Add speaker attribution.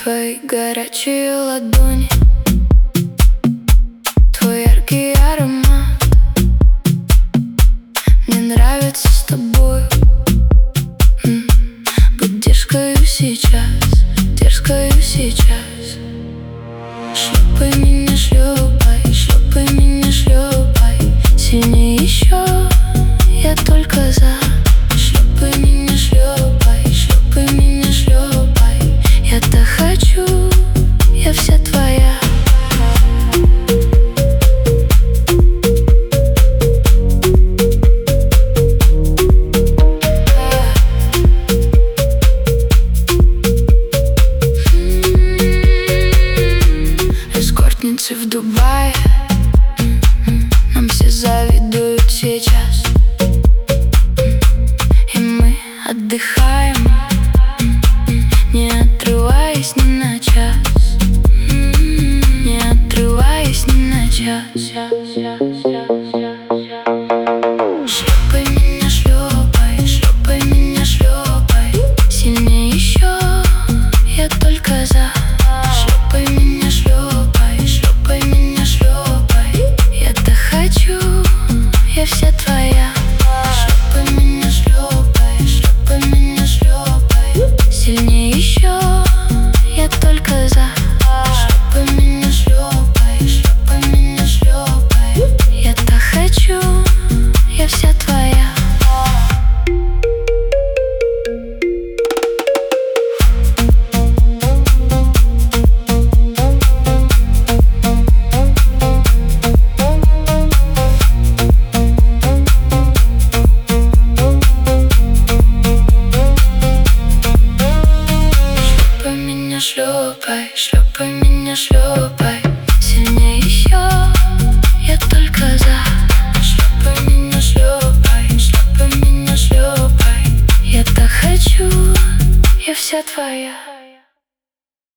Speaker 1: Твои горячие ладони, твой яркий аромат. Мне нравится с тобой быть дерзкою сейчас, дерзкою сейчас. Шлепай меня, шлепай, шлепай меня, шлепай сильнее еще, я только за. Шлепай меня, шлепай, шлепай меня, шлепай. Я так хочу, я вся твоя. Эскортницы в Дубае, нам все завидуют сейчас. И мы отдыхаем, не отрываясь ни на час, не отрываясь ни на час. Шлепай меня, шлепай, шлепай меня, шлепай сильнее еще, я только за. Шлепай меня, шлепай, шлепай меня, шлепай. Я так хочу, я вся твоя. Шлепай меня, шлепай, шлепай меня, шлепай сильнее еще, я только за. Шлепай меня, шлепай, шлепай меня, шлепай. Я так хочу, я вся твоя. Шлепай, шлепай меня, шлепай сильнее еще, я только за. Шлепай меня, шлепай, шлепай меня, шлепай. Я так хочу, я вся твоя.